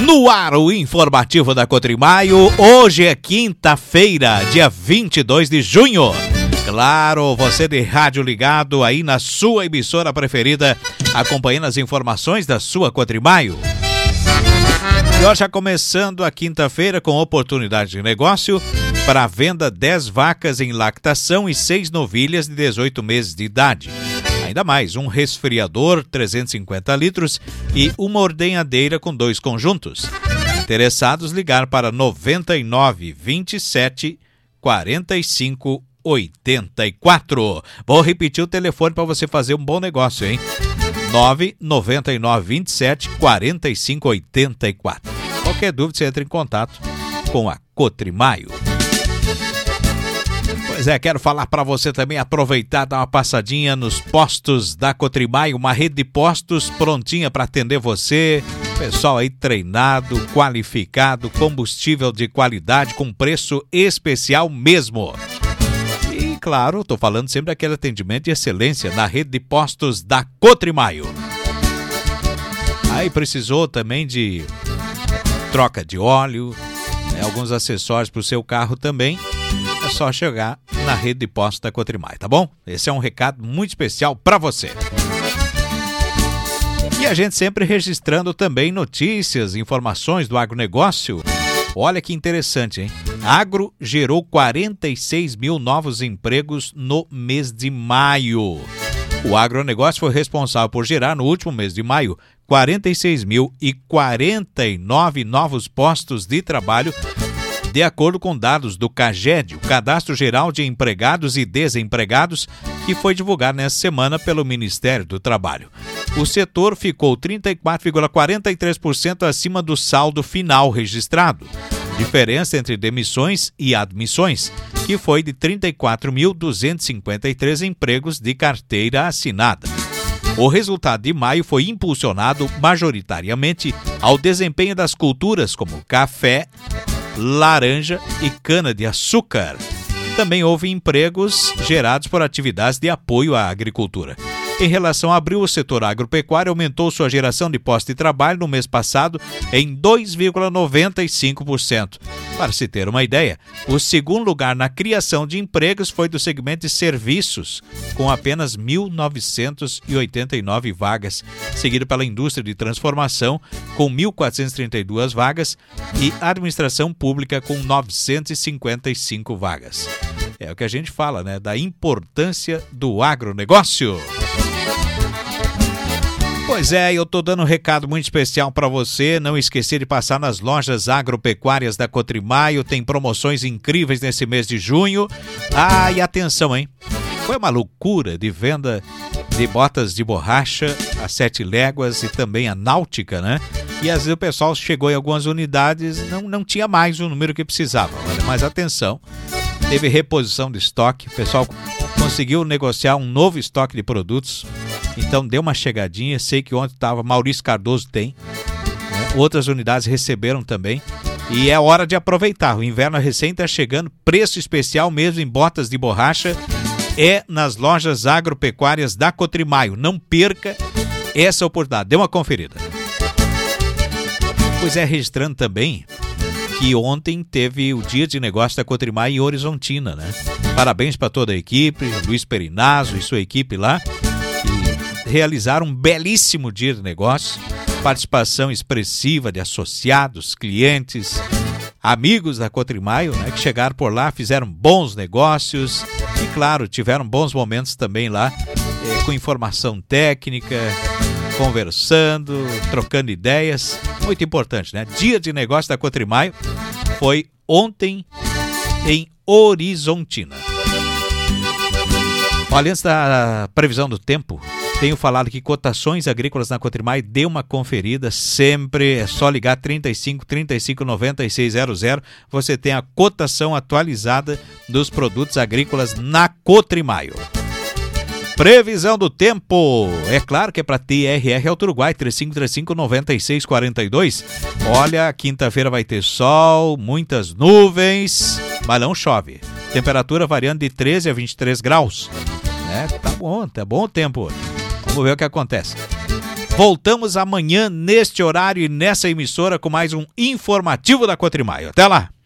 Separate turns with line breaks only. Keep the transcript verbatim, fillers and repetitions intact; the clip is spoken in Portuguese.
No ar, o informativo da Cotrimaio. Hoje é quinta-feira, dia vinte e dois de junho. Claro, você de rádio ligado aí na sua emissora preferida, acompanhando as informações da sua Cotrimaio. E hoje já começando a quinta-feira com oportunidade de negócio para venda dez vacas em lactação e seis novilhas de dezoito meses de idade. Ainda mais, um resfriador, trezentos e cinquenta litros e uma ordenhadeira com dois conjuntos. Interessados, ligar para noventa e nove, vinte e sete, quarenta e cinco, oitenta e quatro. Vou repetir o telefone para você fazer um bom negócio, hein? nove nove nove, vinte e sete, quarenta e cinco, oitenta e quatro. Qualquer dúvida, você entra em contato com a Cotrimaio. Pois é, quero falar para você também aproveitar, dar uma passadinha nos postos da Cotrimaio, uma rede de postos prontinha para atender você. Pessoal aí treinado, qualificado, combustível de qualidade com preço especial mesmo. E claro, estou falando sempre daquele atendimento de excelência na rede de postos da Cotrimaio. Aí precisou também de troca de óleo, né, alguns acessórios para o seu carro também. É só chegar na rede de postos da Cotrimaio, tá bom? Esse é um recado muito especial para você. E a gente sempre registrando também notícias, informações do agronegócio. Olha que interessante, hein? Agro gerou quarenta e seis mil novos empregos no mês de maio. O agronegócio foi responsável por gerar, no último mês de maio, quarenta e seis mil e quarenta e nove novos postos de trabalho, de acordo com dados do CAGED, o Cadastro Geral de Empregados e Desempregados, que foi divulgado nesta semana pelo Ministério do Trabalho. O setor ficou trinta e quatro vírgula quarenta e três por cento acima do saldo final registrado. Diferença entre demissões e admissões, que foi de trinta e quatro mil, duzentos e cinquenta e três empregos de carteira assinada. O resultado de maio foi impulsionado majoritariamente ao desempenho das culturas como café, laranja e cana-de-açúcar. Também houve empregos gerados por atividades de apoio à agricultura. Em relação a abril, o setor agropecuário aumentou sua geração de postos de trabalho no mês passado em dois vírgula noventa e cinco por cento. Para se ter uma ideia, o segundo lugar na criação de empregos foi do segmento de serviços, com apenas mil novecentas e oitenta e nove vagas, seguido pela indústria de transformação, com mil quatrocentas e trinta e duas vagas, e administração pública, com novecentas e cinquenta e cinco vagas. É o que a gente fala, né? Da importância do agronegócio. Pois é, eu estou dando um recado muito especial para você. Não esquecer de passar nas lojas agropecuárias da Cotrimaio. Tem promoções incríveis nesse mês de junho. Ah, e atenção, hein? Foi uma loucura de venda de botas de borracha, a sete léguas e também a náutica, né? E às vezes o pessoal chegou em algumas unidades, não, não tinha mais o número que precisava. Mas atenção, teve reposição de estoque, o pessoal conseguiu negociar um novo estoque de produtos. Então deu uma chegadinha, sei que ontem estava, Maurício Cardoso tem, né? Outras unidades receberam também. E é hora de aproveitar, o inverno recém está chegando, preço especial mesmo em botas de borracha, é nas lojas agropecuárias da Cotrimaio. Não perca essa oportunidade, dê uma conferida. Pois é, registrando também que ontem teve o dia de negócio da Cotrimaio em Horizontina, né? Parabéns para toda a equipe, Luiz Perinazzo e sua equipe lá, que realizaram um belíssimo dia de negócio, participação expressiva de associados, clientes, amigos da Cotrimaio, né, que chegaram por lá, fizeram bons negócios e, claro, tiveram bons momentos também lá, eh, com informação técnica, conversando, trocando ideias. Muito importante, né? Dia de negócio da Cotrimaio foi ontem em Horizontina. Olha, antes da previsão do tempo, tenho falado que cotações agrícolas na Cotrimaio, dê uma conferida, sempre é só ligar trinta e cinco, trinta e cinco, noventa e seis zero zero, você tem a cotação atualizada dos produtos agrícolas na Cotrimaio. Previsão do tempo, é claro que é para T R R Alto Uruguai, três cinco três cinco, nove seis quatro dois. Olha, quinta-feira vai ter sol, muitas nuvens, mas não chove. Temperatura variando de treze a vinte e três graus. É, tá bom, tá bom o tempo hoje. Vamos ver o que acontece. Voltamos amanhã neste horário e nessa emissora com mais um informativo da Cotrimaio. Até lá!